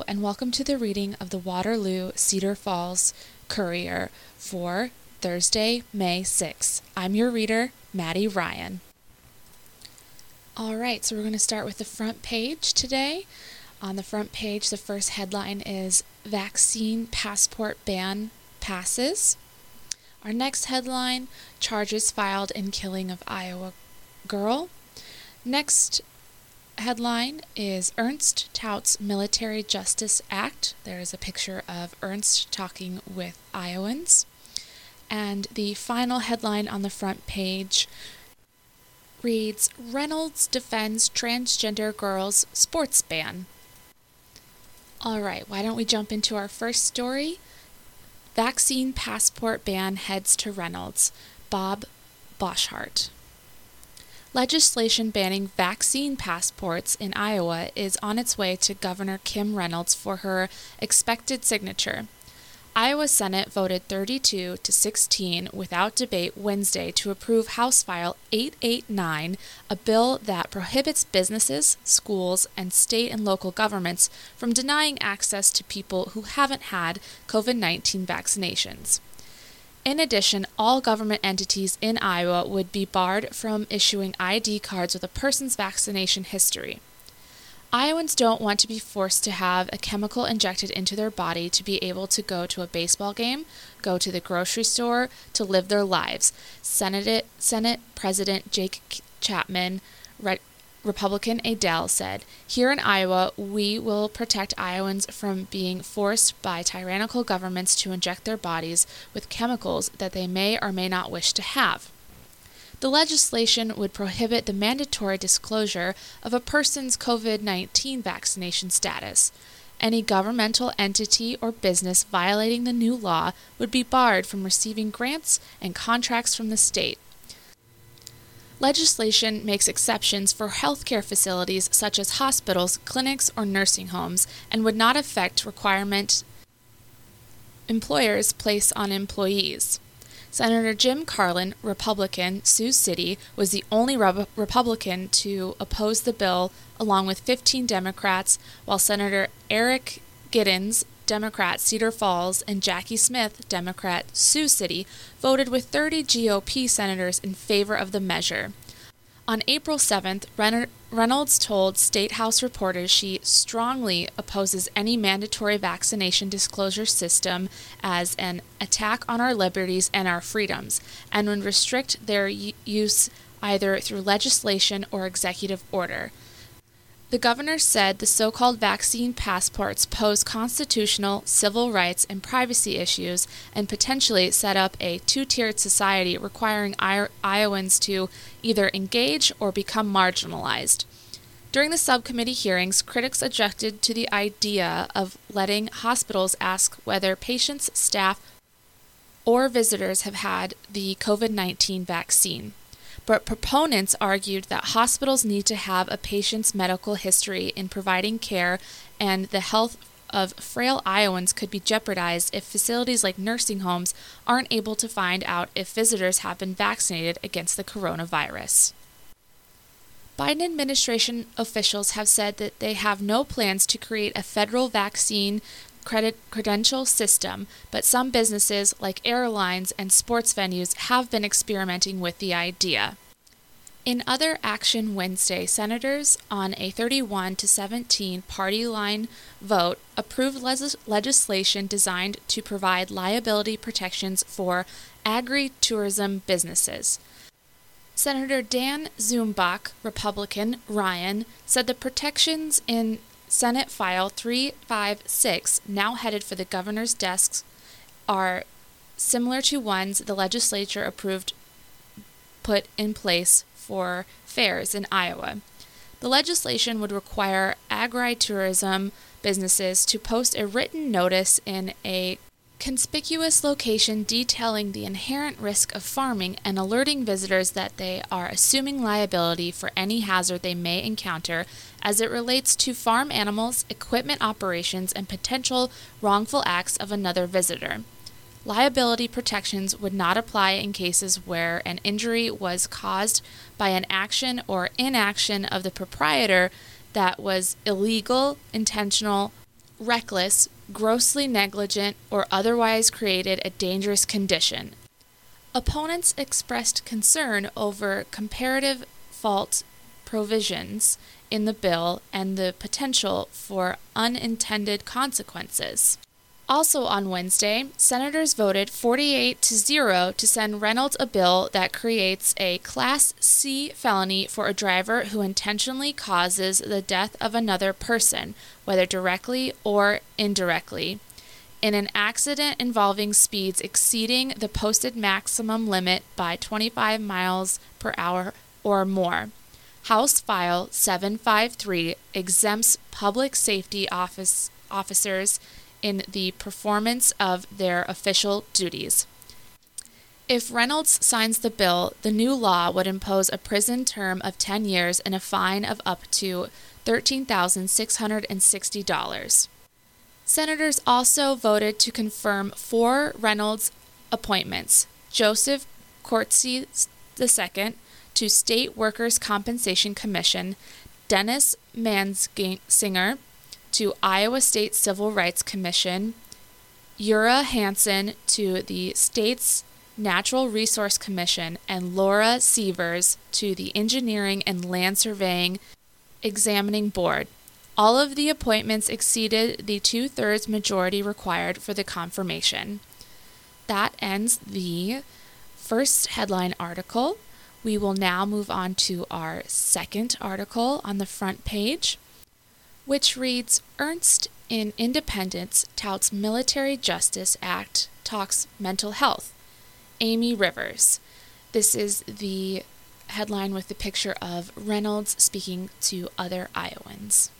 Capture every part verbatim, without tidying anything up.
and welcome to the reading of the Waterloo Cedar Falls Courier for Thursday, May sixth. I'm your reader, Maddie Ryan. All right, so we're going to start with the front page today. On the front page, the first headline is Vaccine Passport Ban Passes. Our next headline, Charges Filed in Killing of Iowa Girl. Next headline is Ernst touts Military Justice Act. There is a picture of Ernst talking with Iowans. And the final headline on the front page reads, Reynolds defends transgender girls' sports ban. All right, why don't we jump into our first story? Vaccine passport ban heads to Reynolds. Bob Boschart. Legislation banning vaccine passports in Iowa is on its way to Governor Kim Reynolds for her expected signature. Iowa Senate voted thirty-two to sixteen without debate Wednesday to approve House File eight eighty-nine, a bill that prohibits businesses, schools, and state and local governments from denying access to people who haven't had covid nineteen vaccinations. In addition, all government entities in Iowa would be barred from issuing I D cards with a person's vaccination history. Iowans don't want to be forced to have a chemical injected into their body to be able to go to a baseball game, go to the grocery store, to live their lives, Senate, Senate President Jake Chapman, Re- Republican Adele, said. Here in Iowa, we will protect Iowans from being forced by tyrannical governments to inject their bodies with chemicals that they may or may not wish to have. The legislation would prohibit the mandatory disclosure of a person's covid nineteen vaccination status. Any governmental entity or business violating the new law would be barred from receiving grants and contracts from the state. Legislation makes exceptions for healthcare facilities such as hospitals, clinics, or nursing homes, and would not affect requirement employers place on employees. Senator Jim Carlin, Republican, Sioux City, was the only Re- Republican to oppose the bill, along with fifteen Democrats, while Senator Eric Giddens, Democrat, Cedar Falls, and Jackie Smith, Democrat, Sioux City, voted with thirty G O P senators in favor of the measure. On April seventh, Ren- Reynolds told State House reporters she strongly opposes any mandatory vaccination disclosure system as an attack on our liberties and our freedoms, and would restrict their y- use either through legislation or executive order. The governor said the so-called vaccine passports pose constitutional, civil rights, and privacy issues and potentially set up a two-tiered society requiring I- Iowans to either engage or become marginalized. During the subcommittee hearings, critics objected to the idea of letting hospitals ask whether patients, staff, or visitors have had the covid nineteen vaccine. But proponents argued that hospitals need to have a patient's medical history in providing care, and the health of frail Iowans could be jeopardized if facilities like nursing homes aren't able to find out if visitors have been vaccinated against the coronavirus. Biden administration officials have said that they have no plans to create a federal vaccine credit credential system, but some businesses like airlines and sports venues have been experimenting with the idea. In other action Wednesday, senators on a thirty-one to seventeen party line vote approved les- legislation designed to provide liability protections for agri-tourism businesses. Senator Dan Zumbach, Republican, Ryan, said the protections in Senate File three fifty-six, now headed for the governor's desk, are similar to ones the legislature approved put in place for fairs in Iowa. The legislation would require agri-tourism businesses to post a written notice in a conspicuous location detailing the inherent risk of farming and alerting visitors that they are assuming liability for any hazard they may encounter as it relates to farm animals, equipment operations, and potential wrongful acts of another visitor. Liability protections would not apply in cases where an injury was caused by an action or inaction of the proprietor that was illegal, intentional, reckless, grossly negligent, or otherwise created a dangerous condition. Opponents expressed concern over comparative fault provisions in the bill and the potential for unintended consequences. Also on Wednesday, senators voted forty-eight to zero to send Reynolds a bill that creates a Class C felony for a driver who intentionally causes the death of another person, whether directly or indirectly, in an accident involving speeds exceeding the posted maximum limit by twenty-five miles per hour or more. House File seven fifty-three exempts public safety office officers in the performance of their official duties. If Reynolds signs the bill, the new law would impose a prison term of ten years and a fine of up to thirteen thousand six hundred sixty dollars. Senators also voted to confirm four Reynolds appointments: Joseph Kortze the second to State Workers' Compensation Commission, Dennis Mansinger to Iowa State Civil Rights Commission, Ura Hansen to the state's Natural Resource Commission, and Laura Sievers to the Engineering and Land Surveying Examining Board. All of the appointments exceeded the two-thirds majority required for the confirmation. That ends the first headline article. We will now move on to our second article on the front page, which reads, Ernst in Independence touts Military Justice Act, talks mental health. Amy Rivers. This is the headline with the picture of Reynolds speaking to other Iowans.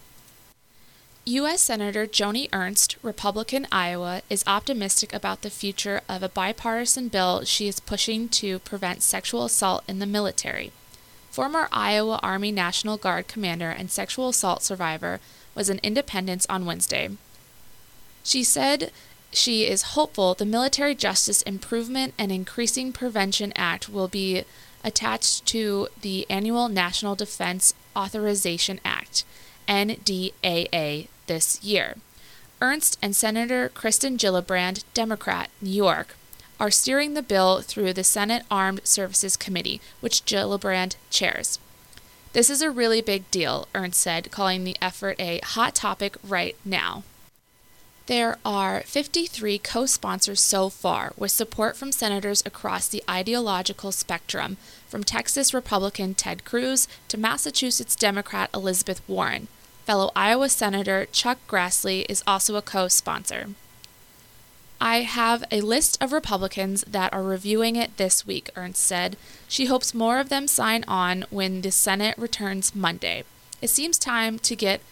U S Senator Joni Ernst, Republican, Iowa, is optimistic about the future of a bipartisan bill she is pushing to prevent sexual assault in the military. Former Iowa Army National Guard commander and sexual assault survivor was in Independence on Wednesday. She said she is hopeful the Military Justice Improvement and Increasing Prevention Act will be attached to the annual National Defense Authorization Act, N D A A, this year. Ernst and Senator Kristen Gillibrand, Democrat, New York, are steering the bill through the Senate Armed Services Committee, which Gillibrand chairs. This is a really big deal, Ernst said, calling the effort a hot topic right now. There are fifty-three co-sponsors so far, with support from senators across the ideological spectrum, from Texas Republican Ted Cruz to Massachusetts Democrat Elizabeth Warren. Fellow Iowa Senator Chuck Grassley is also a co-sponsor. I have a list of Republicans that are reviewing it this week, Ernst said. She hopes more of them sign on when the Senate returns Monday. It seems time to get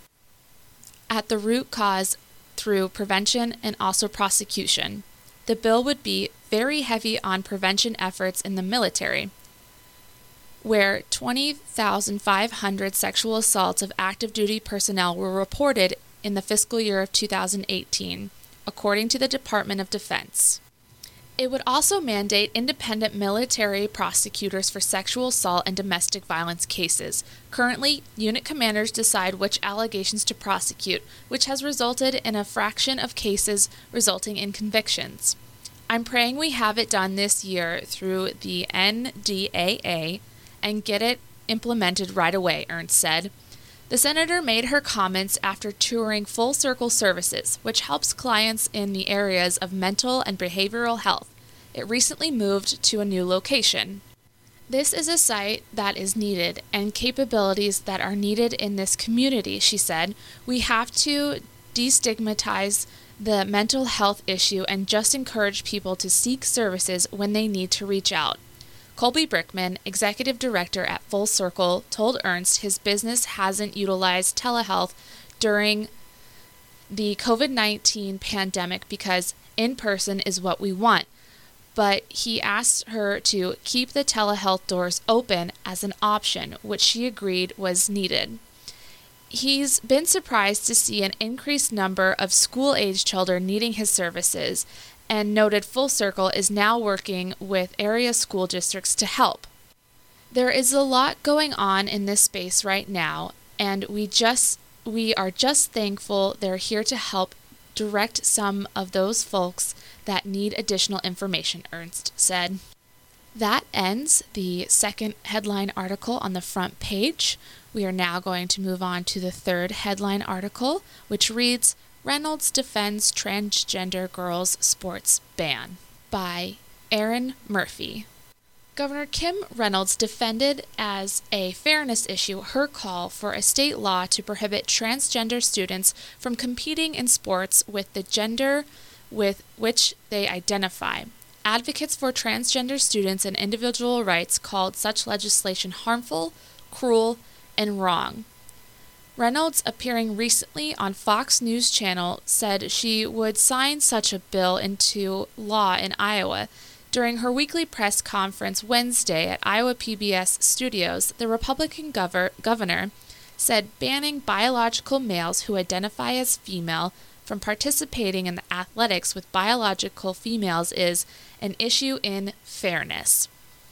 at the root cause through prevention and also prosecution. The bill would be very heavy on prevention efforts in the military, where twenty thousand five hundred sexual assaults of active duty personnel were reported in the fiscal year of two thousand eighteen, according to the Department of Defense. It would also mandate independent military prosecutors for sexual assault and domestic violence cases. Currently, unit commanders decide which allegations to prosecute, which has resulted in a fraction of cases resulting in convictions. I'm praying we have it done this year through the N D A A and get it implemented right away, Ernst said. The senator made her comments after touring Full Circle Services, which helps clients in the areas of mental and behavioral health. It recently moved to a new location. This is a site that is needed and capabilities that are needed in this community, she said. We have to destigmatize the mental health issue and just encourage people to seek services when they need to reach out. Colby Brickman, executive director at Full Circle, told Ernst his business hasn't utilized telehealth during the covid nineteen pandemic because in-person is what we want, but he asked her to keep the telehealth doors open as an option, which she agreed was needed. He's been surprised to see an increased number of school-age children needing his services, and noted Full Circle is now working with area school districts to help. There is a lot going on in this space right now, and we just we are just thankful they're here to help direct some of those folks that need additional information, Ernst said. That ends the second headline article on the front page. We are now going to move on to the third headline article, which reads, Reynolds Defends Transgender Girls Sports Ban, by Erin Murphy. Governor Kim Reynolds defended as a fairness issue her call for a state law to prohibit transgender students from competing in sports with the gender with which they identify. Advocates for transgender students and individual rights called such legislation harmful, cruel, and wrong. Reynolds, appearing recently on Fox News Channel, said she would sign such a bill into law in Iowa. During her weekly press conference Wednesday at Iowa P B S Studios, the Republican gover- governor said banning biological males who identify as female from participating in the athletics with biological females is an issue in fairness.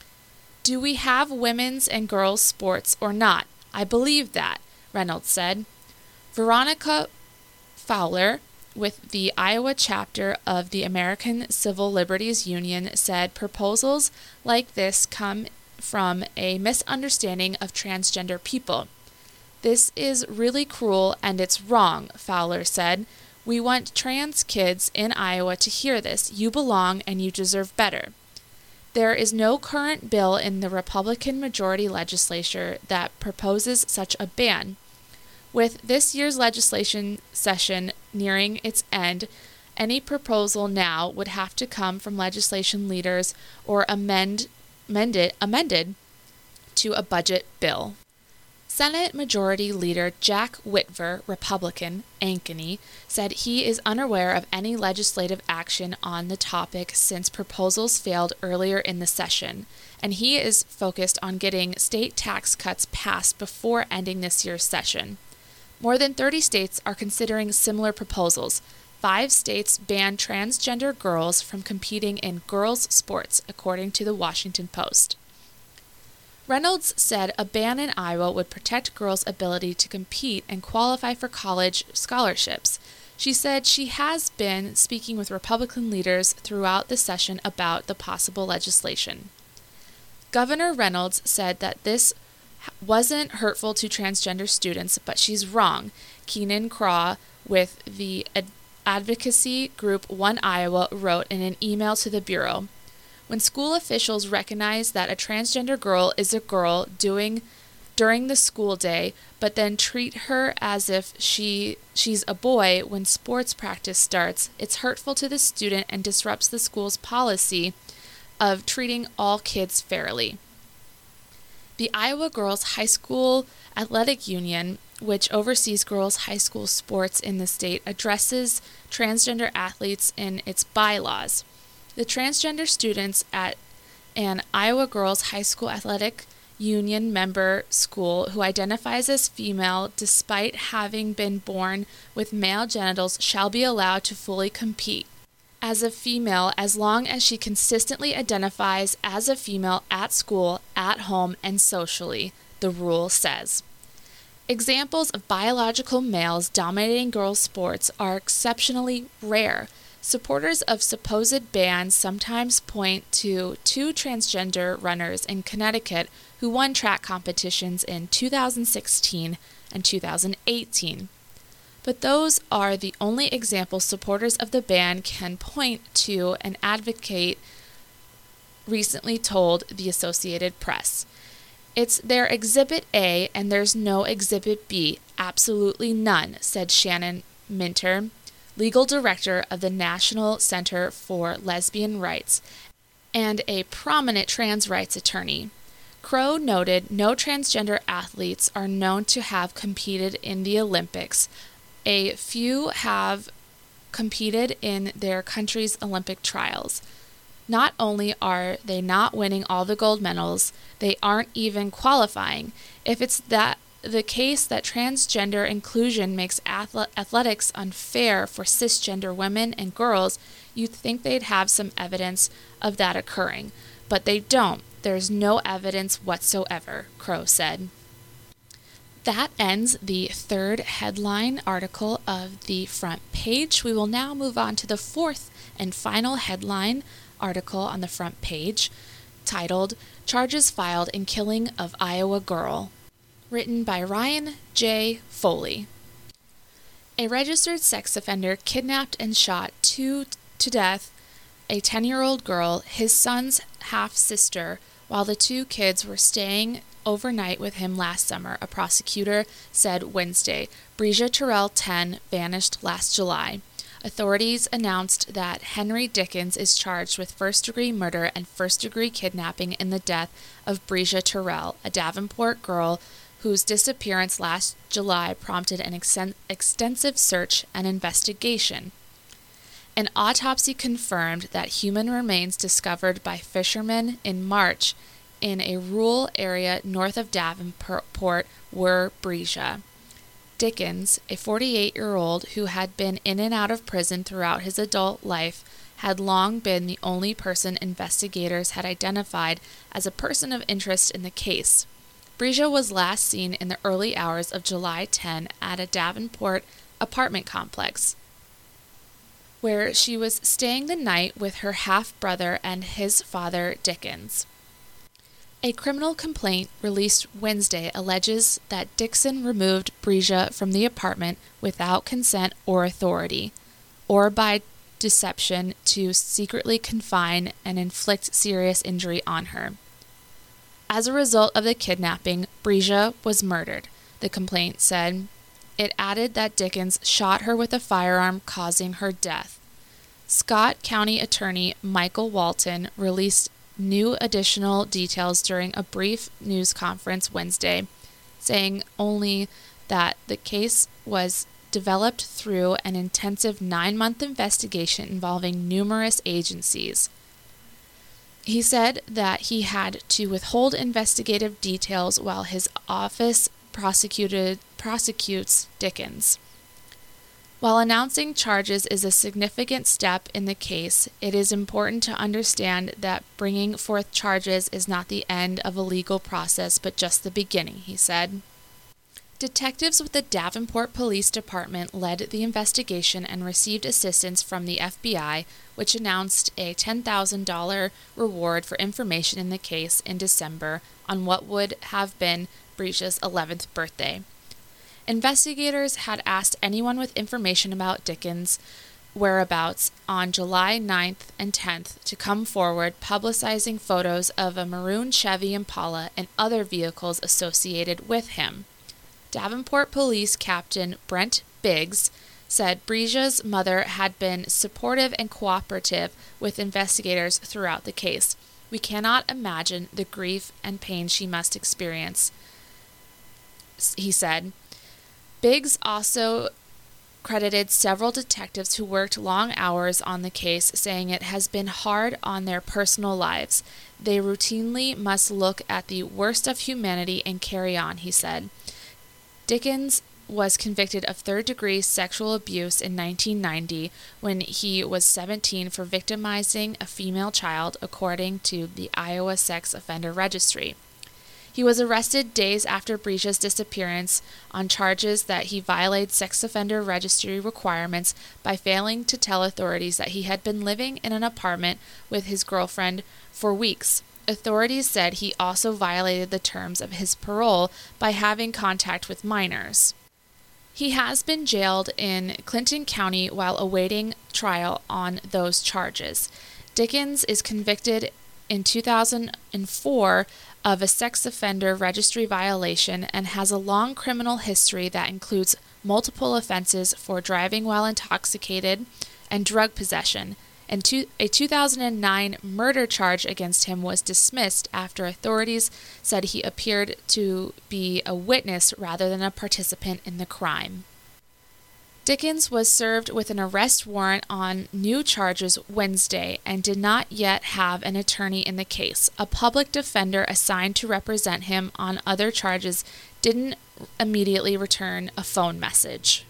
Do we have women's and girls' sports or not? I believe that, Reynolds said. Veronica Fowler, with the Iowa chapter of the American Civil Liberties Union, said proposals like this come from a misunderstanding of transgender people. This is really cruel and it's wrong, Fowler said. We want trans kids in Iowa to hear this. You belong and you deserve better. There is no current bill in the Republican majority legislature that proposes such a ban. With this year's legislation session nearing its end, any proposal now would have to come from legislation leaders or amend, amended, amended to a budget bill. Senate Majority Leader Jack Whitver, Republican, Ankeny, said he is unaware of any legislative action on the topic since proposals failed earlier in the session, and he is focused on getting state tax cuts passed before ending this year's session. More than thirty states are considering similar proposals. Five states ban transgender girls from competing in girls' sports, according to the Washington Post. Reynolds said a ban in Iowa would protect girls' ability to compete and qualify for college scholarships. She said she has been speaking with Republican leaders throughout the session about the possible legislation. Governor Reynolds said that this wasn't hurtful to transgender students, but she's wrong. Keenan Craw with the ad- advocacy group One Iowa wrote in an email to the Bureau. When school officials recognize that a transgender girl is a girl doing during the school day, but then treat her as if she she's a boy when sports practice starts, it's hurtful to the student and disrupts the school's policy of treating all kids fairly. The Iowa Girls High School Athletic Union, which oversees girls' high school sports in the state, addresses transgender athletes in its bylaws. The transgender students at an Iowa Girls High School Athletic Union member school who identifies as female despite having been born with male genitals shall be allowed to fully compete as a female as long as she consistently identifies as a female at school, at home, and socially, the rule says. Examples of biological males dominating girls' sports are exceptionally rare. Supporters of supposed bans sometimes point to two transgender runners in Connecticut who won track competitions in two thousand sixteen and two thousand eighteen. But those are the only examples supporters of the ban can point to, and advocate recently told the Associated Press. It's their Exhibit A and there's no Exhibit B, absolutely none, said Shannon Minter, legal director of the National Center for Lesbian Rights and a prominent trans rights attorney. Crow noted no transgender athletes are known to have competed in the Olympics. A few have competed in their country's Olympic trials. Not only are they not winning all the gold medals, they aren't even qualifying. If it's that the case that transgender inclusion makes athle- athletics unfair for cisgender women and girls, you'd think they'd have some evidence of that occurring. But they don't. There's no evidence whatsoever, Crow said. That ends the third headline article of the front page. We will now move on to the fourth and final headline article on the front page, titled Charges Filed in Killing of Iowa Girl, written by Ryan J. Foley. A registered sex offender kidnapped and shot to, to death a ten-year-old girl, his son's half-sister, while the two kids were staying overnight with him last summer, a prosecutor said Wednesday. Breja Terrell, ten, vanished last July. Authorities announced that Henry Dickens is charged with first-degree murder and first-degree kidnapping in the death of Breja Terrell, a Davenport girl whose disappearance last July prompted an exen- extensive search and investigation. An autopsy confirmed that human remains discovered by fishermen in March in a rural area north of Davenport were Breja. Dickens, a forty-eight-year-old who had been in and out of prison throughout his adult life, had long been the only person investigators had identified as a person of interest in the case. Breja was last seen in the early hours of July tenth at a Davenport apartment complex, where she was staying the night with her half-brother and his father, Dickens. A criminal complaint released Wednesday alleges that Dixon removed Breja from the apartment without consent or authority, or by deception to secretly confine and inflict serious injury on her. As a result of the kidnapping, Breja was murdered, the complaint said. It added that Dickens shot her with a firearm, causing her death. Scott County Attorney Michael Walton released new additional details during a brief news conference Wednesday, saying only that the case was developed through an intensive nine-month investigation involving numerous agencies. He said that he had to withhold investigative details while his office prosecuted prosecutes Dickens. While announcing charges is a significant step in the case, it is important to understand that bringing forth charges is not the end of a legal process, but just the beginning, he said. Detectives with the Davenport Police Department led the investigation and received assistance from the F B I, which announced a ten thousand dollars reward for information in the case in December on what would have been Breja's eleventh birthday. Investigators had asked anyone with information about Dickens' whereabouts on July ninth and tenth to come forward, publicizing photos of a maroon Chevy Impala and other vehicles associated with him. Davenport Police Captain Brent Biggs said Breja's mother had been supportive and cooperative with investigators throughout the case. We cannot imagine the grief and pain she must experience, he said. Biggs also credited several detectives who worked long hours on the case, saying it has been hard on their personal lives. They routinely must look at the worst of humanity and carry on, he said. Dickens was convicted of third-degree sexual abuse in nineteen ninety when he was seventeen for victimizing a female child, according to the Iowa Sex Offender Registry. He was arrested days after Breja's disappearance on charges that he violated sex offender registry requirements by failing to tell authorities that he had been living in an apartment with his girlfriend for weeks. Authorities said he also violated the terms of his parole by having contact with minors. He has been jailed in Clinton County while awaiting trial on those charges. Dickens is convicted in two thousand four of a sex offender registry violation and has a long criminal history that includes multiple offenses for driving while intoxicated and drug possession. And two, a two thousand nine murder charge against him was dismissed after authorities said he appeared to be a witness rather than a participant in the crime. Dickens was served with an arrest warrant on new charges Wednesday and did not yet have an attorney in the case. A public defender assigned to represent him on other charges didn't immediately return a phone message.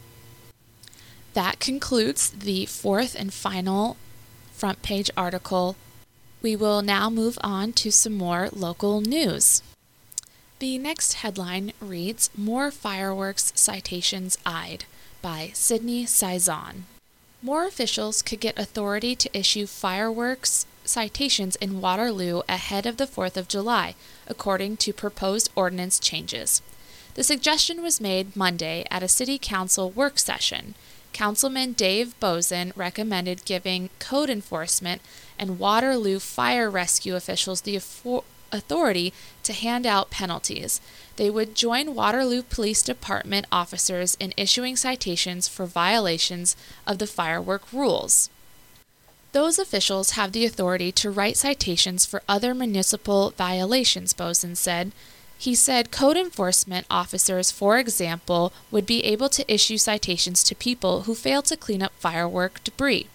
That concludes the fourth and final front page article. We will now move on to some more local news. The next headline reads, More Fireworks Citations Eyed by Sydney Saison. More officials could get authority to issue fireworks citations in Waterloo ahead of the fourth of July, according to proposed ordinance changes. The suggestion was made Monday at a City Council work session. Councilman Dave Bozen recommended giving code enforcement and Waterloo fire rescue officials the authority to hand out penalties. They would join Waterloo Police Department officers in issuing citations for violations of the firework rules. Those officials have the authority to write citations for other municipal violations, Bozen said. He said code enforcement officers, for example, would be able to issue citations to people who fail to clean up firework debris.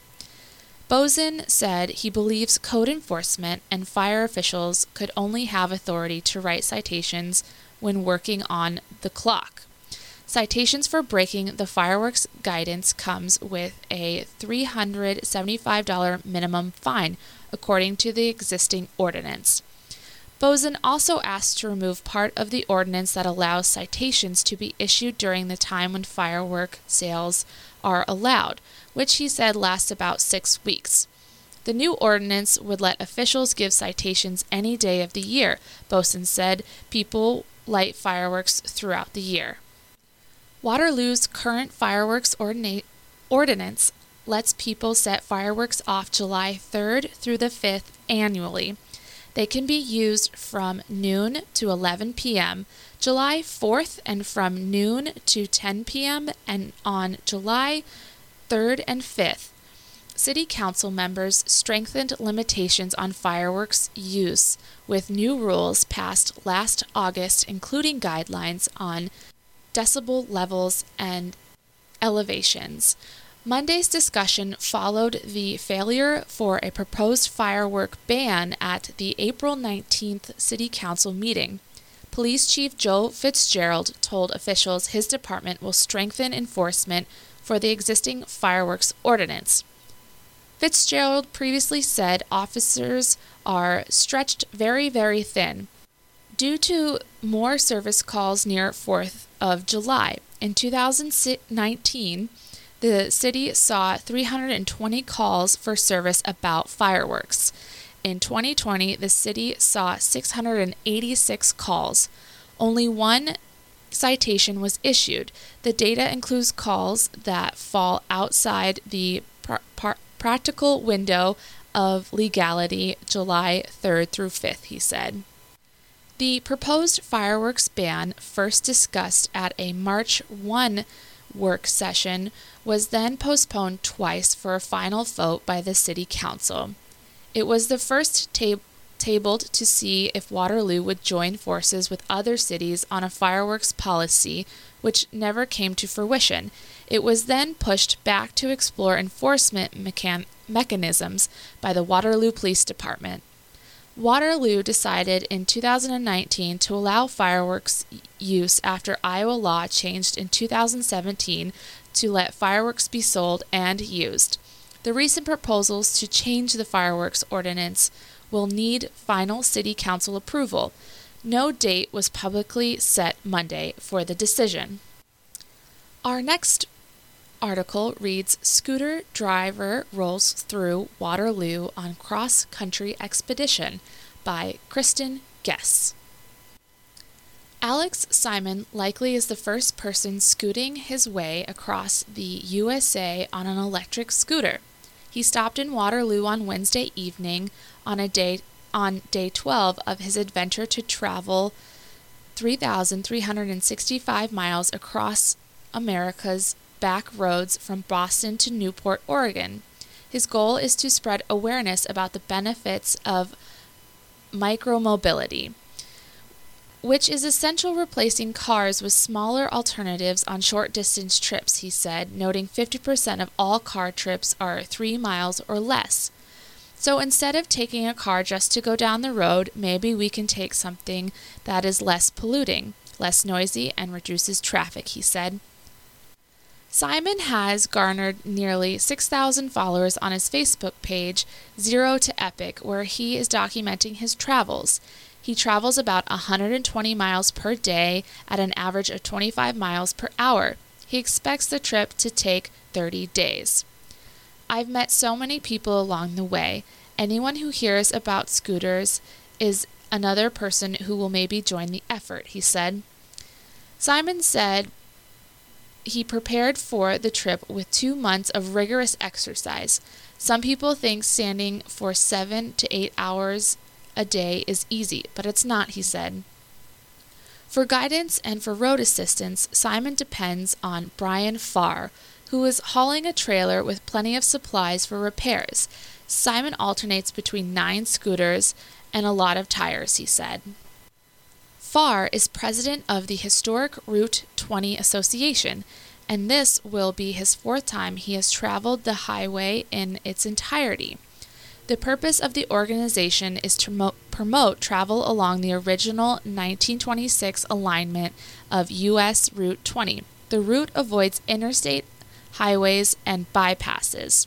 Bozen said he believes code enforcement and fire officials could only have authority to write citations when working on the clock. Citations for breaking the fireworks guidance comes with a three hundred seventy-five dollars minimum fine, according to the existing ordinance. Bozen also asked to remove part of the ordinance that allows citations to be issued during the time when firework sales are allowed, which he said lasts about six weeks. The new ordinance would let officials give citations any day of the year. Bozen said people light fireworks throughout the year. Waterloo's current fireworks ordina- ordinance lets people set fireworks off July third through the fifth annually. They can be used from noon to eleven p.m., July fourth, and from noon to ten p.m., and on July third and fifth. City Council members strengthened limitations on fireworks use with new rules passed last August, including guidelines on decibel levels and elevations. Monday's discussion followed the failure for a proposed firework ban at the April nineteenth City Council meeting. Police Chief Joe Fitzgerald told officials his department will strengthen enforcement for the existing fireworks ordinance. Fitzgerald previously said officers are stretched very, very thin due to more service calls near fourth of July. In two thousand nineteen, the city saw three hundred twenty calls for service about fireworks. In twenty twenty, the city saw six hundred eighty-six calls. Only one citation was issued. The data includes calls that fall outside the pr- pr- practical window of legality, July third through fifth, he said. The proposed fireworks ban, first discussed at a March first work session, was then postponed twice for a final vote by the City Council. It was the first tab- tabled to see if Waterloo would join forces with other cities on a fireworks policy, which never came to fruition. It was then pushed back to explore enforcement mechan- mechanisms by the Waterloo Police Department. Waterloo decided in two thousand nineteen to allow fireworks use after Iowa law changed in two thousand seventeen to let fireworks be sold and used. The recent proposals to change the fireworks ordinance will need final City Council approval. No date was publicly set Monday for the decision. Our next article reads, Scooter driver rolls through Waterloo on cross-country expedition by Kristen Guess. Alex Simon likely is the first person scooting his way across the U S A on an electric scooter. He stopped in Waterloo on Wednesday evening on a day on day twelve of his adventure to travel three thousand three hundred sixty-five miles across America's back roads from Boston to Newport, Oregon. His goal is to spread awareness about the benefits of micromobility, which is essential replacing cars with smaller alternatives on short-distance trips, he said, noting fifty percent of all car trips are three miles or less. So instead of taking a car just to go down the road, maybe we can take something that is less polluting, less noisy, and reduces traffic, he said. Simon has garnered nearly six thousand followers on his Facebook page, Zero to Epic, where he is documenting his travels. He travels about one hundred twenty miles per day at an average of twenty-five miles per hour. He expects the trip to take thirty days. I've met so many people along the way. Anyone who hears about scooters is another person who will maybe join the effort, he said. Simon said he prepared for the trip with two months of rigorous exercise. Some people think standing for seven to eight hours a day is easy, but it's not, he said. For guidance and for road assistance, Simon depends on Brian Farr, who is hauling a trailer with plenty of supplies for repairs. Simon alternates between nine scooters and a lot of tires, he said. Farr is president of the historic Route twenty Association, and this will be his fourth time he has traveled the highway in its entirety. The purpose of the organization is to mo- promote travel along the original nineteen twenty-six alignment of U S Route twenty. The route avoids interstate highways and bypasses.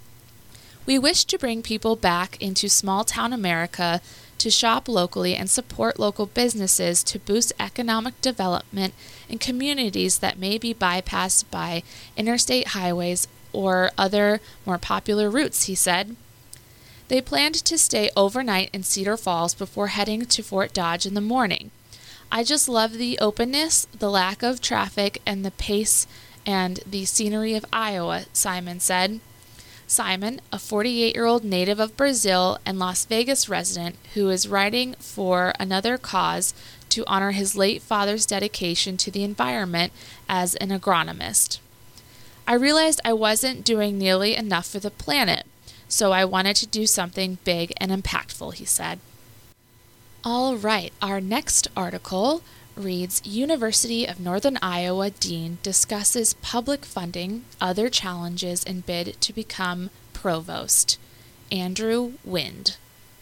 We wish to bring people back into small-town America to shop locally and support local businesses to boost economic development in communities that may be bypassed by interstate highways or other more popular routes, he said. They planned to stay overnight in Cedar Falls before heading to Fort Dodge in the morning. I just love the openness, the lack of traffic, and the pace and the scenery of Iowa, Simon said. Simon, a forty-eight-year-old native of Brazil and Las Vegas resident who is writing for another cause to honor his late father's dedication to the environment as an agronomist. I realized I wasn't doing nearly enough for the planet, so I wanted to do something big and impactful, he said. All right, our next article reads, University of Northern Iowa Dean discusses public funding, other challenges in bid to become provost. Andrew Wind.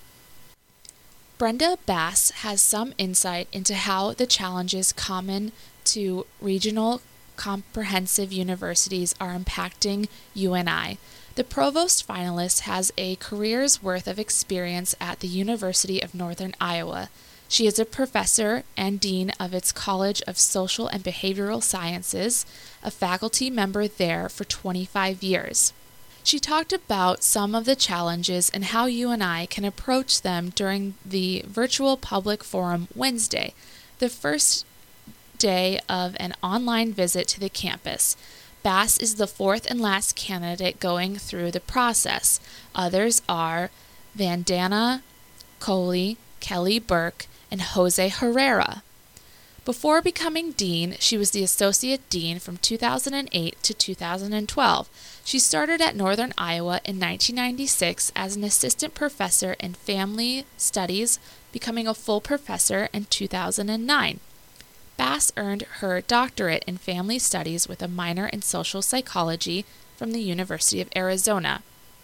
Brenda Bass has some insight into how the challenges common to regional comprehensive universities are impacting U N I. The provost finalist has a career's worth of experience at the University of Northern Iowa. She is a professor and dean of its College of Social and Behavioral Sciences, a faculty member there for twenty-five years. She talked about some of the challenges and how U N I can approach them during the virtual public forum Wednesday, the first day of an online visit to the campus. Bass is the fourth and last candidate going through the process. Others are Vandana Coley, Kelly Burke, and Jose Herrera. Before becoming dean, she was the associate dean from two thousand eight to two thousand twelve. She started at Northern Iowa in nineteen ninety-six as an assistant professor in family studies, becoming a full professor in two thousand nine. Bass earned her doctorate in family studies with a minor in social psychology from the University of Arizona.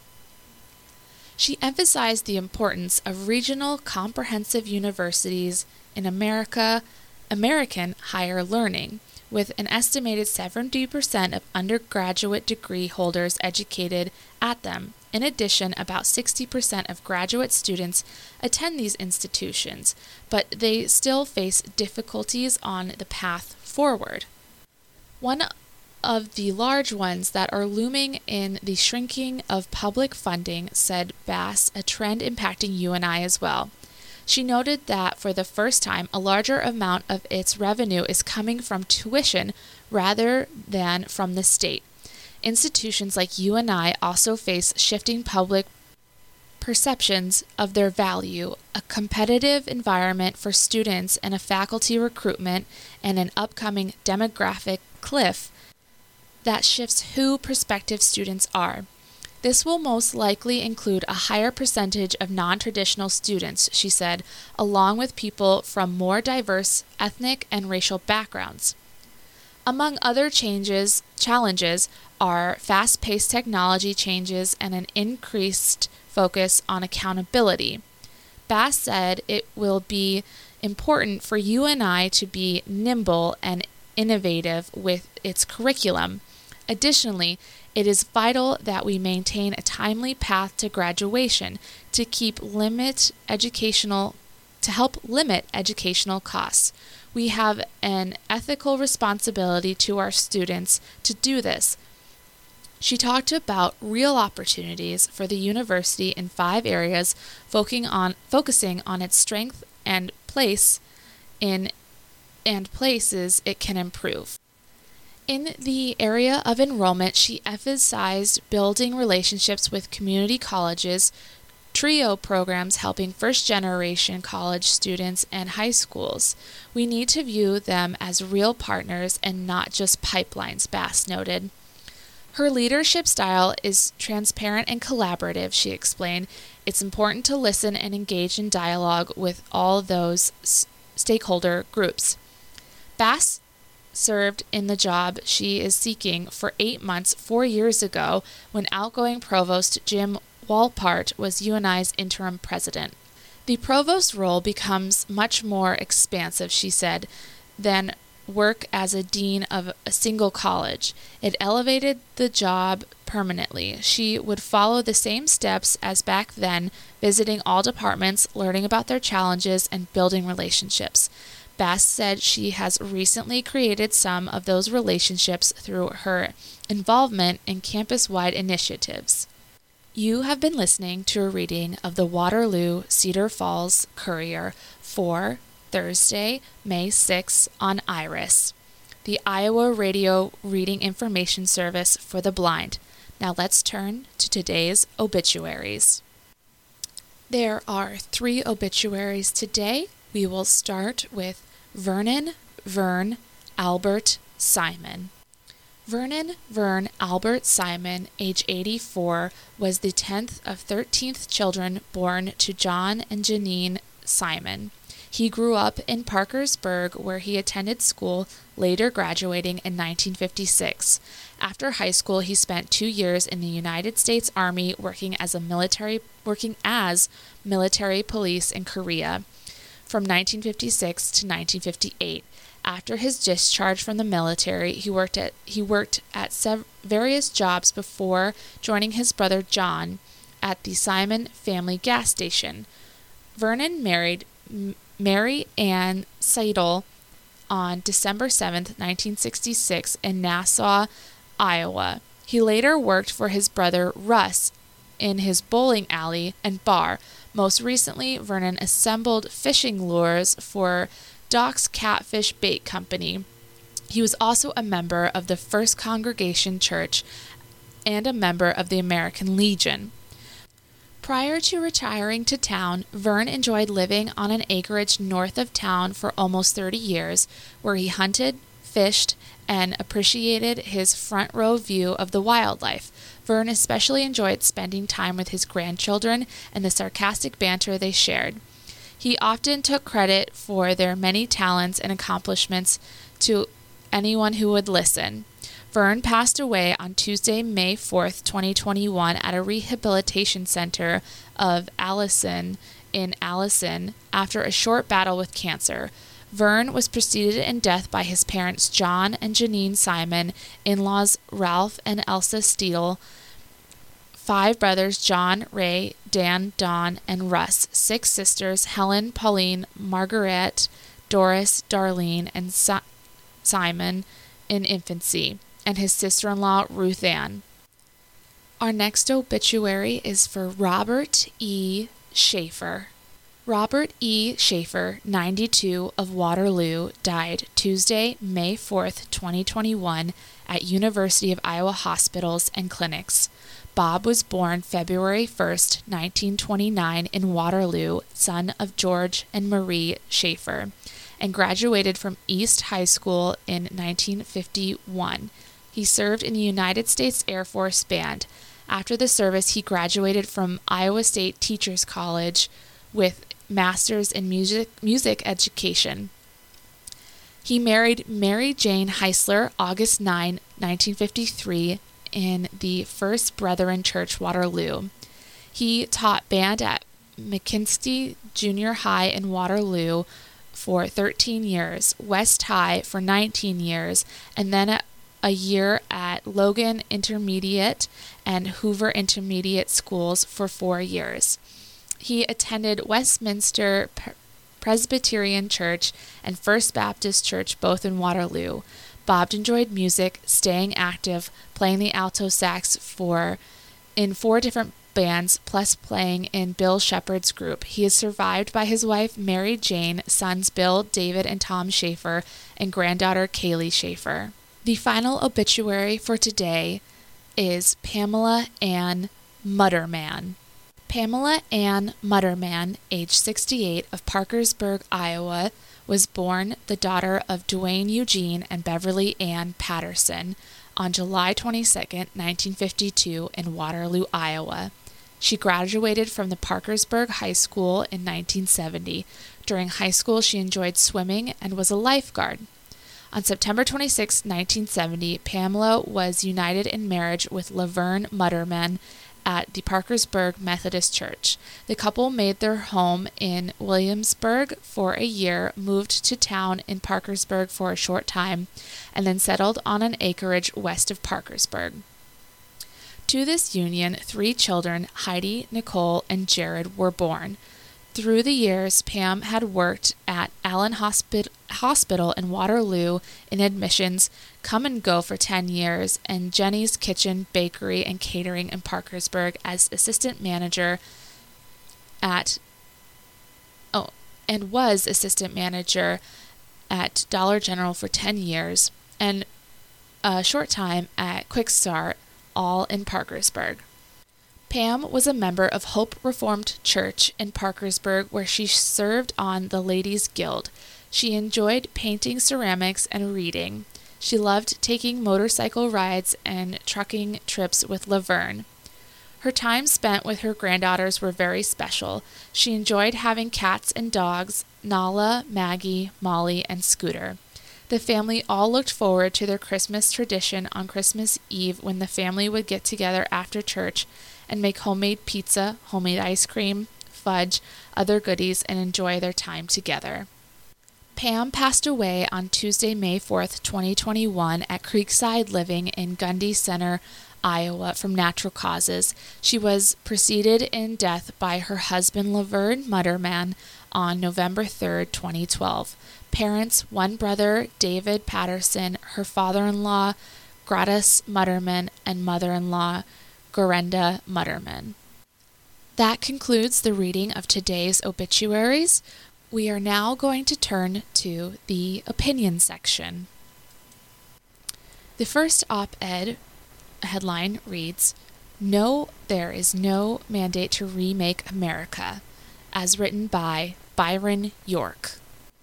She emphasized the importance of regional comprehensive universities in America, American higher learning, with an estimated seventy percent of undergraduate degree holders educated at them. In addition, about sixty percent of graduate students attend these institutions, but they still face difficulties on the path forward. One of the large ones that are looming in the shrinking of public funding, said Bass, a trend impacting U N I as well. She noted that for the first time, a larger amount of its revenue is coming from tuition rather than from the state. Institutions like U N I also face shifting public perceptions of their value, a competitive environment for students and a faculty recruitment, and an upcoming demographic cliff that shifts who prospective students are. This will most likely include a higher percentage of non-traditional students, she said, along with people from more diverse ethnic and racial backgrounds. Among other changes, challenges are fast-paced technology changes and an increased focus on accountability. Bass said it will be important for U N I to be nimble and innovative with its curriculum. Additionally, it is vital that we maintain a timely path to graduation to keep limit educational to help limit educational costs. We have an ethical responsibility to our students to do this. She talked about real opportunities for the university in five areas, focusing on, focusing on its strength and place in and places it can improve. In the area of enrollment, she emphasized building relationships with community colleges, TRIO programs helping first-generation college students and high schools. We need to view them as real partners and not just pipelines, Bass noted. Her leadership style is transparent and collaborative, she explained. It's important to listen and engage in dialogue with all those s- stakeholder groups. Bass served in the job she is seeking for eight months four years ago when outgoing Provost Jim Walpart was U N I's interim president. The provost role becomes much more expansive, she said, than work as a dean of a single college. It elevated the job permanently. She would follow the same steps as back then, visiting all departments, learning about their challenges, and building relationships. Bass said she has recently created some of those relationships through her involvement in campus-wide initiatives. You have been listening to a reading of the Waterloo Cedar Falls Courier for Thursday, May sixth on IRIS, the Iowa Radio Reading Information Service for the Blind. Now let's turn to today's obituaries. There are three obituaries today. We will start with Vernon Vern Albert Simon. Vernon Vern Albert Simon, age eighty-four, was the tenth of thirteen children born to John and Janine Simon. He grew up in Parkersburg, where he attended school, later graduating in nineteen fifty-six. After high school, he spent two years in the United States Army working as a military working as military police in Korea from nineteen fifty-six to nineteen fifty-eight. After his discharge from the military, he worked at he worked at sev- various jobs before joining his brother John at the Simon family gas station. Vernon married M- Mary Ann Seidel on December seventh, nineteen sixty-six in Nassau, Iowa. He later worked for his brother Russ in his bowling alley and bar. Most recently, Vernon assembled fishing lures for Doc's Catfish Bait Company. He was also a member of the First Congregation Church and a member of the American Legion. Prior to retiring to town, Vern enjoyed living on an acreage north of town for almost thirty years, where he hunted, fished, and appreciated his front row view of the wildlife. Vern especially enjoyed spending time with his grandchildren and the sarcastic banter they shared. He often took credit for their many talents and accomplishments to anyone who would listen. Vern passed away on Tuesday, May fourth, twenty twenty-one at a rehabilitation center of Allison in Allison after a short battle with cancer. Vern was preceded in death by his parents John and Janine Simon, in-laws Ralph and Elsa Steele, five brothers John, Ray, Dan, Don, and Russ, six sisters Helen, Pauline, Margaret, Doris, Darlene, and si- Simon in infancy, and his sister-in-law Ruth Ann. Our next obituary is for Robert E. Schaefer. Robert E. Schaefer, ninety-two, of Waterloo, died Tuesday, May fourth, twenty twenty-one, at University of Iowa Hospitals and Clinics. Bob was born February first, nineteen twenty-nine, in Waterloo, son of George and Marie Schaefer, and graduated from East High School in nineteen fifty-one. He served in the United States Air Force Band. After the service, he graduated from Iowa State Teachers College with Masters in Music, music Education. He married Mary Jane Heisler August ninth, nineteen fifty-three, in the First Brethren Church, Waterloo. He taught band at McKinsey Junior High in Waterloo for thirteen years, West High for nineteen years, and then at a year at Logan Intermediate and Hoover Intermediate Schools for four years. He attended Westminster P- Presbyterian Church and First Baptist Church, both in Waterloo. Bob enjoyed music, staying active, playing the alto sax for in four different bands, plus playing in Bill Shepard's group. He is survived by his wife, Mary Jane, sons Bill, David, and Tom Schaefer, and granddaughter Kaylee Schaefer. The final obituary for today is Pamela Ann Mutterman. Pamela Ann Mutterman, age sixty-eight, of Parkersburg, Iowa, was born the daughter of Duane Eugene and Beverly Ann Patterson on July twenty-second, nineteen fifty-two, in Waterloo, Iowa. She graduated from the Parkersburg High School in nineteen seventy. During high school, she enjoyed swimming and was a lifeguard. On September twenty-sixth, nineteen seventy, Pamela was united in marriage with Laverne Mutterman at the Parkersburg Methodist Church. The couple made their home in Williamsburg for a year, moved to town in Parkersburg for a short time, and then settled on an acreage west of Parkersburg. To this union, three children, Heidi, Nicole, and Jared, were born. Through the years, Pam had worked at Allen Hospi- Hospital in Waterloo in admissions, Come and Go for ten years, and Jenny's Kitchen, Bakery, and Catering in Parkersburg as assistant manager at, oh, and was assistant manager at Dollar General for ten years, and a short time at Quick Start, all in Parkersburg. Pam was a member of Hope Reformed Church in Parkersburg, where she served on the Ladies' Guild. She enjoyed painting ceramics and reading. She loved taking motorcycle rides and trucking trips with Laverne. Her time spent with her granddaughters were very special. She enjoyed having cats and dogs, Nala, Maggie, Molly, and Scooter. The family all looked forward to their Christmas tradition on Christmas Eve, when the family would get together after church and make homemade pizza, homemade ice cream, fudge, other goodies, and enjoy their time together. Pam passed away on Tuesday, May fourth, twenty twenty-one at Creekside Living in Gundy Center, Iowa, from natural causes. She was preceded in death by her husband, Laverne Mutterman, on November third, twenty twelve. Parents, one brother, David Patterson, her father-in-law, Gradus Mutterman, and mother-in-law, Gorenda Mutterman. That concludes the reading of today's obituaries. We are now going to turn to the opinion section. The first op-ed headline reads, "No, there is no mandate to remake America," as written by Byron York.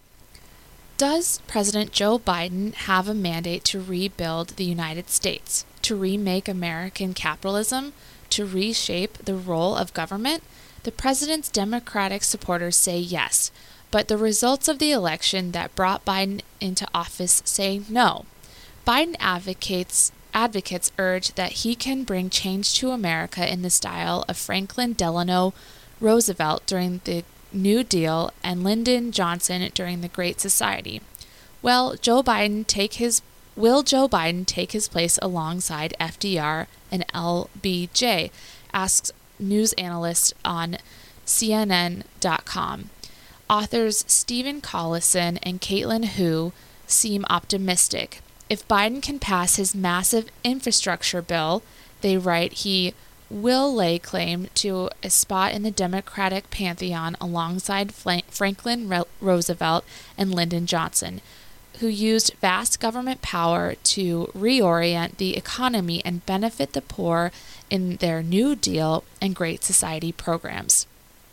Does President Joe Biden have a mandate to rebuild the United States, to remake American capitalism, to reshape the role of government? The president's Democratic supporters say yes, but the results of the election that brought Biden into office say no. Biden advocates advocates urge that he can bring change to America in the style of Franklin Delano Roosevelt during the New Deal and Lyndon Johnson during the Great Society. Well, Joe Biden take his will Joe Biden take his place alongside F D R and L B J? Asks news analyst on C N N dot com. Authors Stephen Collison and Caitlin Hu seem optimistic. If Biden can pass his massive infrastructure bill, they write, he will lay claim to a spot in the Democratic pantheon alongside Franklin Re- Roosevelt and Lyndon Johnson, who used vast government power to reorient the economy and benefit the poor in their New Deal and Great Society programs.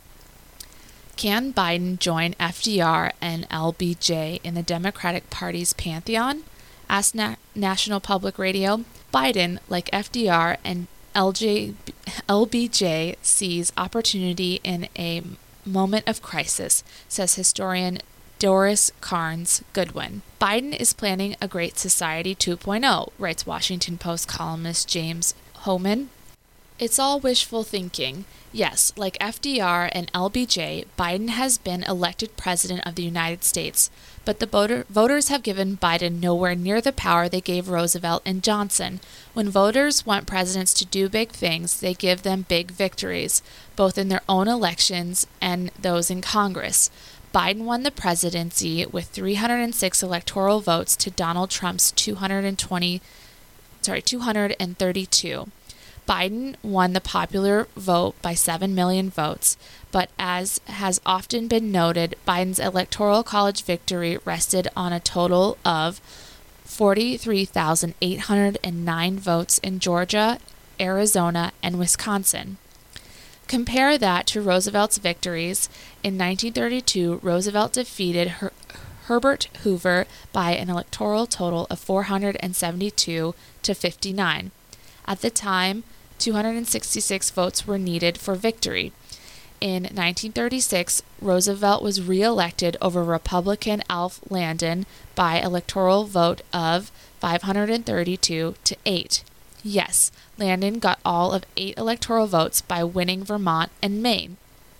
Can Biden join F D R and L B J in the Democratic Party's pantheon? Asked Na- National Public Radio. Biden, like F D R and L J, L B J, sees opportunity in a moment of crisis, says historian Doris Carnes Goodwin. Biden is planning a Great Society two point oh, writes Washington Post columnist James Hohmann. It's all wishful thinking. Yes, like F D R and L B J, Biden has been elected president of the United States, but the voter, voters have given Biden nowhere near the power they gave Roosevelt and Johnson. When voters want presidents to do big things, they give them big victories, both in their own elections and those in Congress. Biden won the presidency with three hundred six electoral votes to Donald Trump's two hundred twenty, sorry, two hundred thirty-two. Biden won the popular vote by seven million votes, but as has often been noted, Biden's electoral college victory rested on a total of forty-three thousand eight hundred nine votes in Georgia, Arizona, and Wisconsin. Compare that to Roosevelt's victories. In nineteen thirty-two, Roosevelt defeated Her- Herbert Hoover by an electoral total of four hundred seventy-two to fifty-nine. At the time, two hundred sixty-six votes were needed for victory. In nineteen thirty-six, Roosevelt was re-elected over Republican Alf Landon by electoral vote of five hundred thirty-two to eight. Yes, Landon got all of eight electoral votes by winning Vermont and Maine.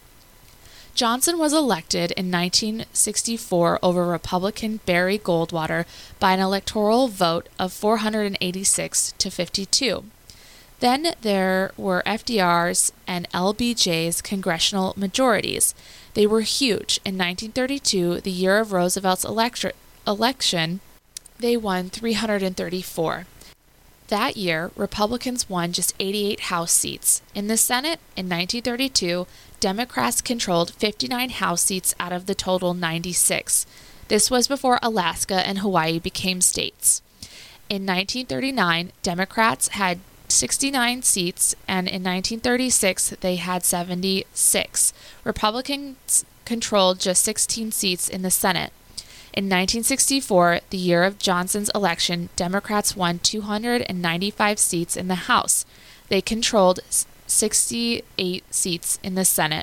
Johnson was elected in nineteen sixty-four over Republican Barry Goldwater by an electoral vote of four hundred eighty-six to fifty-two. Then there were F D R's and L B J's congressional majorities. They were huge. In nineteen thirty-two, the year of Roosevelt's electri- election, they won three hundred thirty-four. That year, Republicans won just eighty-eight House seats. In the Senate, in nineteen thirty-two, Democrats controlled fifty-nine House seats out of the total ninety-six. This was before Alaska and Hawaii became states. In nineteen thirty-nine, Democrats had sixty-nine seats, and in nineteen thirty-six, they had seventy-six. Republicans controlled just sixteen seats in the Senate. In nineteen sixty-four, the year of Johnson's election, Democrats won two hundred ninety-five seats in the House. They controlled sixty-eight seats in the Senate.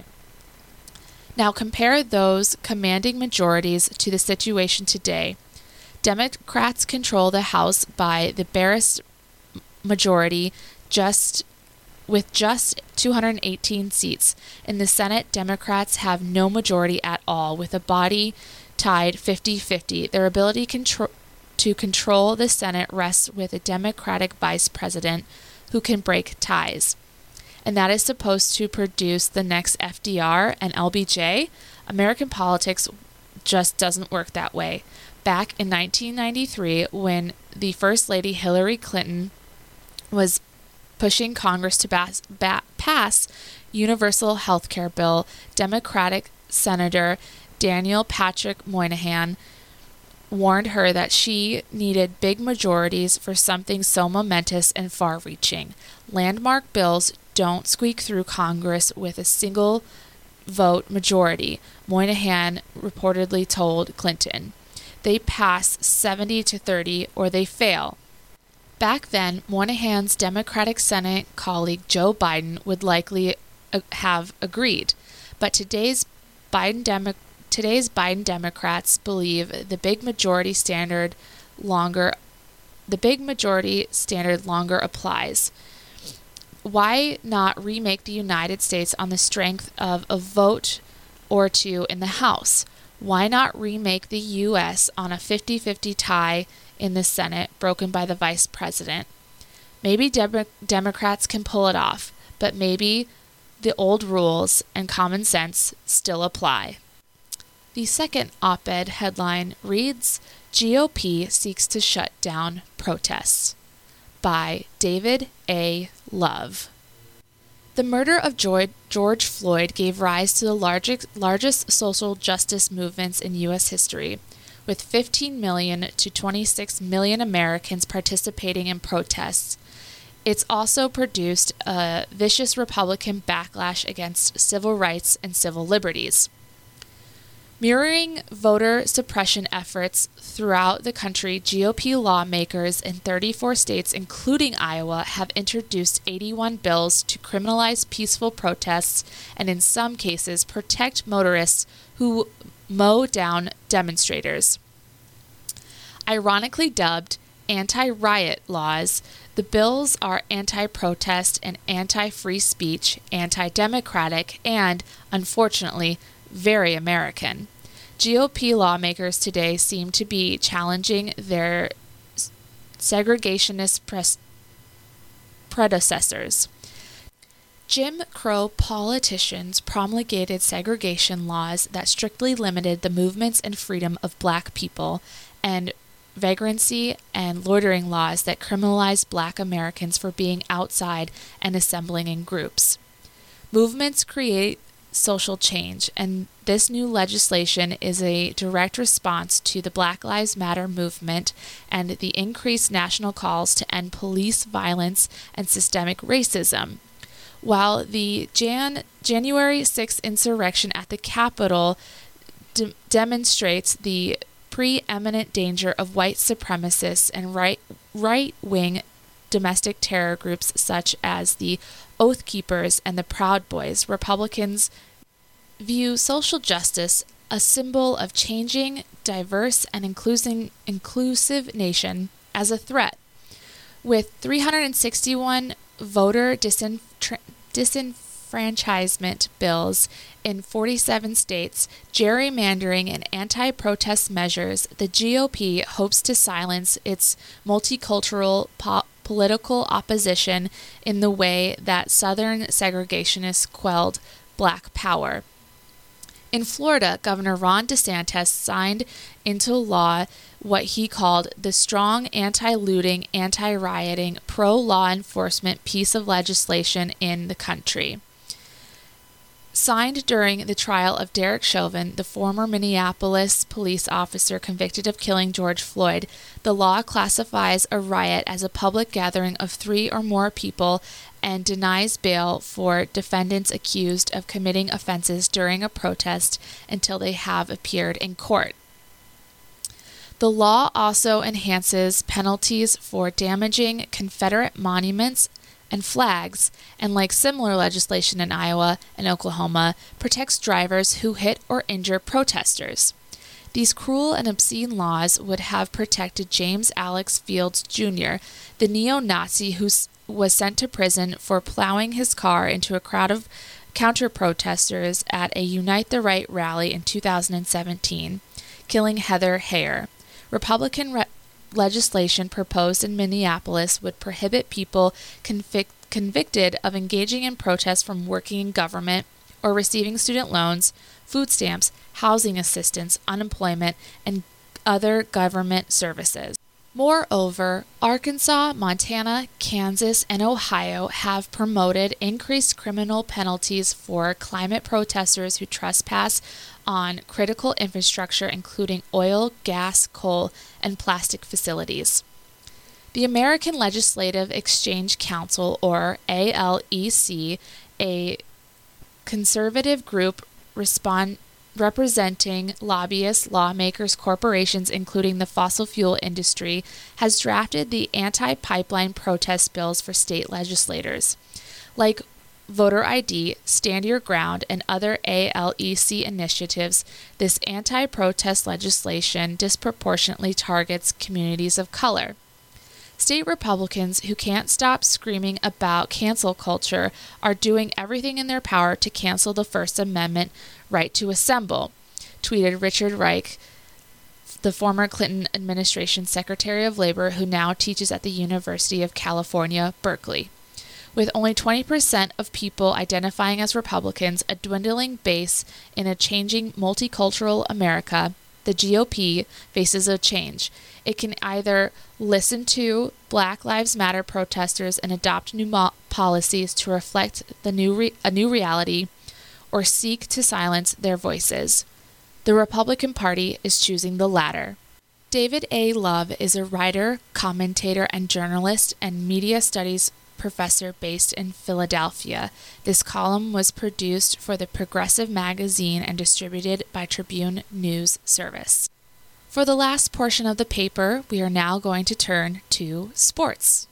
Now compare those commanding majorities to the situation today. Democrats control the House by the barest majority, just with just two hundred eighteen seats. In the Senate, Democrats have no majority at all, with a body tied fifty-fifty. Their ability contro- to control the Senate rests with a Democratic vice president who can break ties. And that is supposed to produce the next F D R and L B J. American politics just doesn't work that way. Back in nineteen ninety-three, when the First Lady Hillary Clinton was pushing Congress to pass, ba- pass universal health care bill, Democratic Senator Daniel Patrick Moynihan warned her that she needed big majorities for something so momentous and far-reaching. Landmark bills don't squeak through Congress with a single vote majority, Moynihan reportedly told Clinton. They pass seventy to thirty or they fail. Back then, Moynihan's Democratic Senate colleague Joe Biden would likely uh, have agreed, but today's Biden Demo- today's Biden Democrats believe the big majority standard longer the big majority standard longer applies. Why not remake the United States on the strength of a vote or two in the House? Why not remake the U S on a fifty-fifty tie in the Senate, broken by the vice president? Maybe Dem- Democrats can pull it off, but maybe the old rules and common sense still apply. The second op-ed headline reads, G O P seeks to shut down protests, by David A. Love. The murder of George Floyd gave rise to the largest, largest social justice movements in U S history, with fifteen million to twenty-six million Americans participating in protests. It's also produced a vicious Republican backlash against civil rights and civil liberties. Mirroring voter suppression efforts throughout the country, G O P lawmakers in thirty-four states, including Iowa, have introduced eighty-one bills to criminalize peaceful protests and, in some cases, protect motorists who mow down demonstrators. Ironically dubbed anti-riot laws, the bills are anti-protest and anti-free speech, anti-democratic, and, unfortunately, very American. G O P lawmakers today seem to be challenging their segregationist pres- predecessors. Jim Crow politicians promulgated segregation laws that strictly limited the movements and freedom of black people, and vagrancy and loitering laws that criminalized black Americans for being outside and assembling in groups. Movements create social change, and this new legislation is a direct response to the Black Lives Matter movement and the increased national calls to end police violence and systemic racism. While the Jan- January sixth insurrection at the Capitol de- demonstrates the preeminent danger of white supremacists and right right-wing domestic terror groups such as the Oath Keepers and the Proud Boys, Republicans view social justice, a symbol of changing, diverse, and inclusive, inclusive nation, as a threat. With three hundred sixty-one voter disenfra- disenfranchisement bills in forty-seven states, gerrymandering, and anti-protest measures, the G O P hopes to silence its multicultural po- political opposition in the way that Southern segregationists quelled Black Power. In Florida, Governor Ron DeSantis signed into law what he called the strong anti-looting, anti-rioting, pro-law enforcement piece of legislation in the country. Signed during the trial of Derek Chauvin, the former Minneapolis police officer convicted of killing George Floyd, the law classifies a riot as a public gathering of three or more people and denies bail for defendants accused of committing offenses during a protest until they have appeared in court. The law also enhances penalties for damaging Confederate monuments and flags, and like similar legislation in Iowa and Oklahoma, protects drivers who hit or injure protesters. These cruel and obscene laws would have protected James Alex Fields Junior, the neo-Nazi who was sent to prison for plowing his car into a crowd of counter-protesters at a Unite the Right rally in two thousand seventeen, killing Heather Heyer. Republican re- legislation proposed in Minneapolis would prohibit people convic- convicted of engaging in protests from working in government or receiving student loans, food stamps, housing assistance, unemployment, and other government services. Moreover, Arkansas, Montana, Kansas, and Ohio have promoted increased criminal penalties for climate protesters who trespass on critical infrastructure, including oil, gas, coal, and plastic facilities. The American Legislative Exchange Council, or A L E C, a conservative group respond representing lobbyists, lawmakers, corporations, including the fossil fuel industry, has drafted the anti-pipeline protest bills for state legislators. Like voter I D, Stand Your Ground, and other A L E C initiatives, this anti-protest legislation disproportionately targets communities of color. State Republicans who can't stop screaming about cancel culture are doing everything in their power to cancel the First Amendment right to assemble, tweeted Richard Reich, the former Clinton administration Secretary of Labor who now teaches at the University of California, Berkeley. With only twenty percent of people identifying as Republicans, a dwindling base in a changing multicultural America, the G O P faces a change. It can either listen to Black Lives Matter protesters and adopt new mo- policies to reflect the new re- a new reality, or seek to silence their voices. The Republican Party is choosing the latter. David A. Love is a writer, commentator, and journalist and media studies professor based in Philadelphia. This column was produced for the Progressive magazine and distributed by Tribune News Service. For the last portion of the paper, we are now going to turn to sports.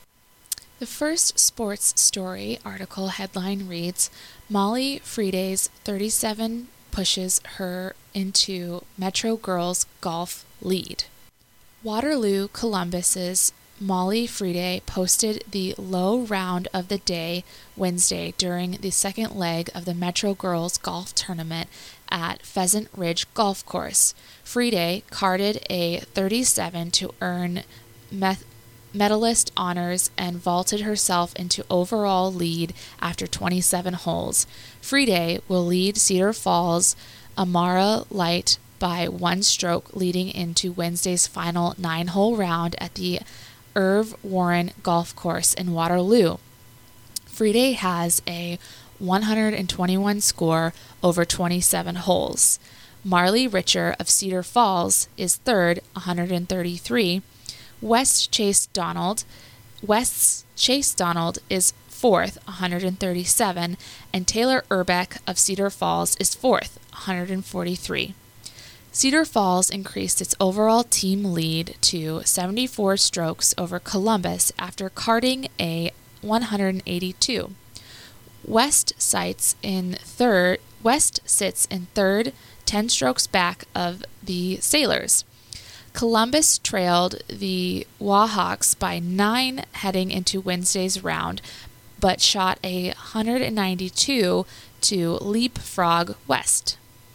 The first sports story article headline reads, Molly Frida's thirty-seven pushes her into Metro Girls golf lead. Waterloo Columbus's Molly Friday posted the low round of the day Wednesday during the second leg of the Metro Girls Golf Tournament at Pheasant Ridge Golf Course. Friday carded a thirty-seven to earn meth- medalist honors and vaulted herself into overall lead after twenty-seven holes. Friday will lead Cedar Falls Amara Light by one stroke, leading into Wednesday's final nine-hole round at the Irv Warren Golf Course in Waterloo. Friday has a one hundred twenty-one score over twenty-seven holes. Marley Richer of Cedar Falls is third, one hundred thirty-three. West Chase Donald, West's Chase Donald is fourth, one hundred thirty-seven, and Taylor Urbeck of Cedar Falls is fourth, one hundred forty-three. Cedar Falls increased its overall team lead to seventy-four strokes over Columbus after carding a one hundred eighty-two. West sites in third. West sits in third, ten strokes back of the Sailors. Columbus trailed the Wahawks by nine heading into Wednesday's round, but shot a one hundred ninety-two to leapfrog West.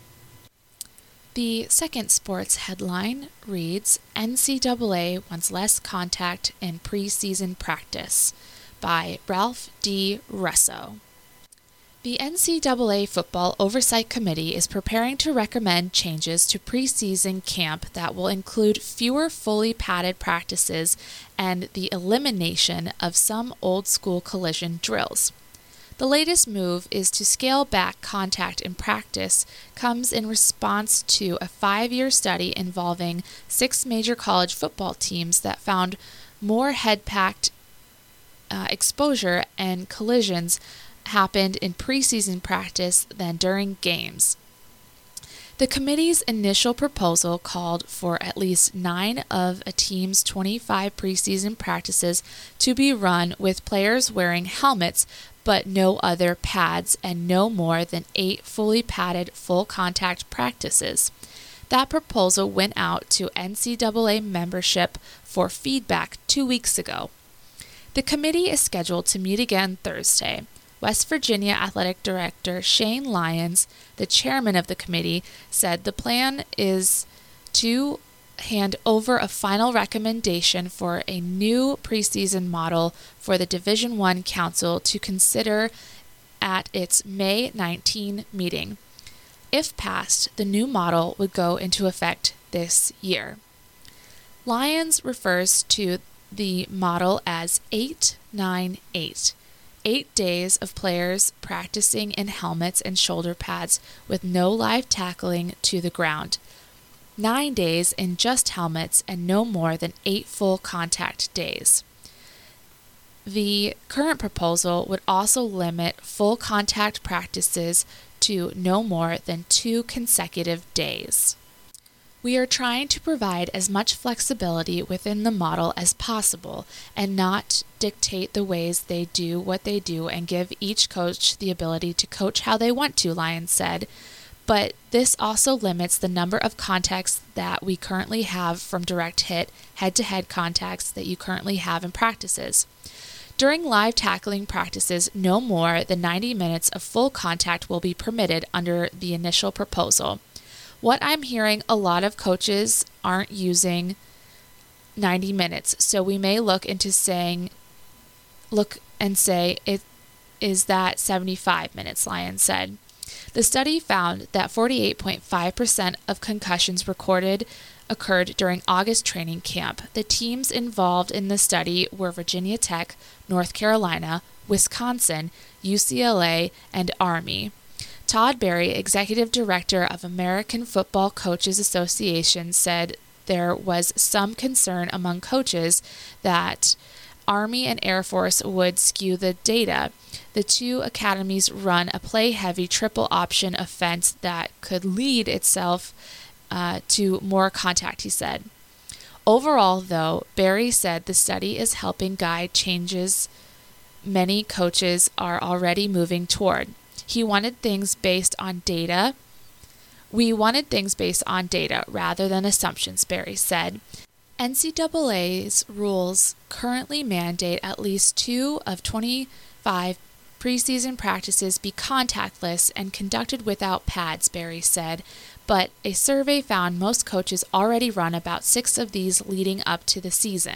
The second sports headline reads, N C double A wants less contact in preseason practice, by Ralph D. Russo. The N C double A Football Oversight Committee is preparing to recommend changes to preseason camp that will include fewer fully padded practices and the elimination of some old-school collision drills. The latest move is to scale back contact in practice comes in response to a five-year study involving six major college football teams that found more head-packed uh, exposure and collisions happened in preseason practice than during games. The committee's initial proposal called for at least nine of a team's twenty-five preseason practices to be run with players wearing helmets but no other pads and no more than eight fully padded full contact practices. That proposal went out to N C double A membership for feedback two weeks ago. The committee is scheduled to meet again Thursday. West Virginia Athletic Director Shane Lyons, the chairman of the committee, said the plan is to hand over a final recommendation for a new preseason model for the Division I Council to consider at its May nineteenth meeting. If passed, the new model would go into effect this year. Lyons refers to the model as eight nine eight. Eight days of players practicing in helmets and shoulder pads with no live tackling to the ground. Nine days in just helmets and no more than eight full contact days. The current proposal would also limit full contact practices to no more than two consecutive days. We are trying to provide as much flexibility within the model as possible and not dictate the ways they do what they do and give each coach the ability to coach how they want to, Lyons said. But this also limits the number of contacts that we currently have from direct hit, head-to-head contacts that you currently have in practices. During live tackling practices, no more than ninety minutes of full contact will be permitted under the initial proposal. What I'm hearing, a lot of coaches aren't using ninety minutes, so we may look into saying, look and say it is that seventy-five minutes, Lyons said. The study found that forty-eight point five percent of concussions recorded occurred during August training camp. The teams involved in the study were Virginia Tech, North Carolina, Wisconsin, U C L A, and Army. Todd Berry, executive director of American Football Coaches Association, said there was some concern among coaches that Army and Air Force would skew the data. The two academies run a play-heavy triple option offense that could lead itself uh, to more contact, he said. Overall, though, Berry said the study is helping guide changes many coaches are already moving toward. He wanted things based on data. We wanted things based on data rather than assumptions, Berry said. N C double A's rules currently mandate at least two of twenty-five preseason practices be contactless and conducted without pads, Berry said, but a survey found most coaches already run about six of these leading up to the season.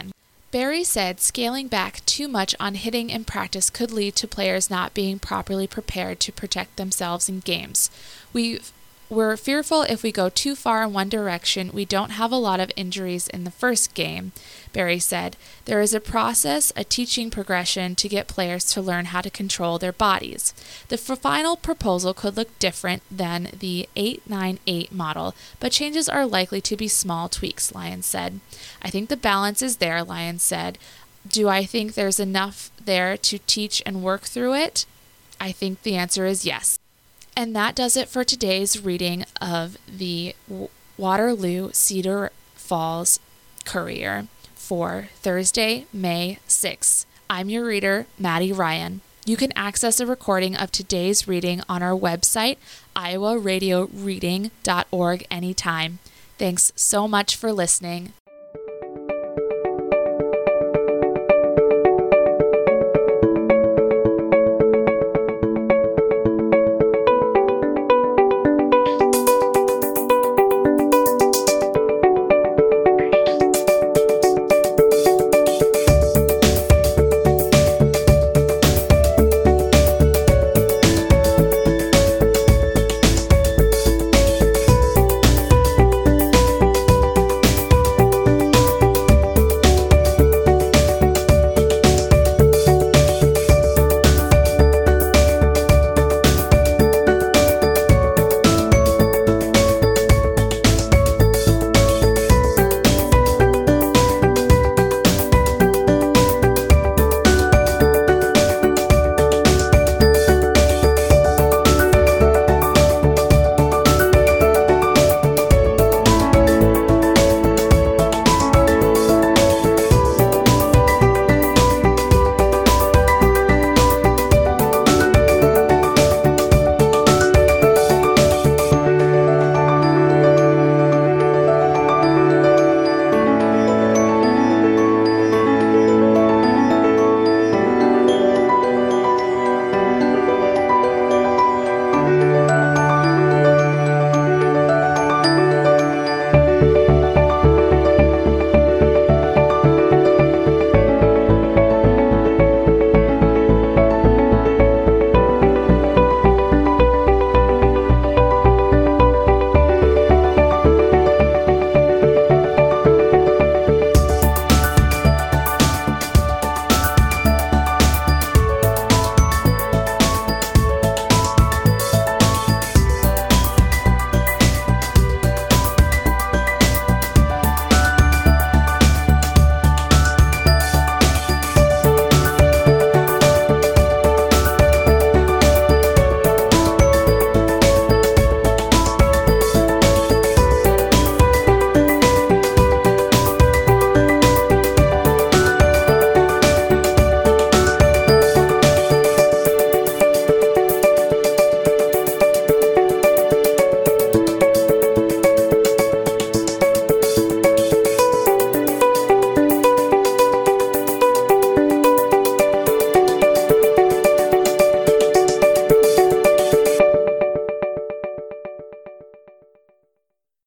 Barry said scaling back too much on hitting in practice could lead to players not being properly prepared to protect themselves in games. We've We're fearful if we go too far in one direction, we don't have a lot of injuries in the first game, Barry said. There is a process, a teaching progression to get players to learn how to control their bodies. The f- final proposal could look different than the eight nine eight model, but changes are likely to be small tweaks, Lyons said. I think the balance is there, Lyons said. Do I think there's enough there to teach and work through it? I think the answer is yes. And that does it for today's reading of the Waterloo Cedar Falls Courier for Thursday, May sixth. I'm your reader, Maddie Ryan. You can access a recording of today's reading on our website, iowa radio reading dot org, anytime. Thanks so much for listening.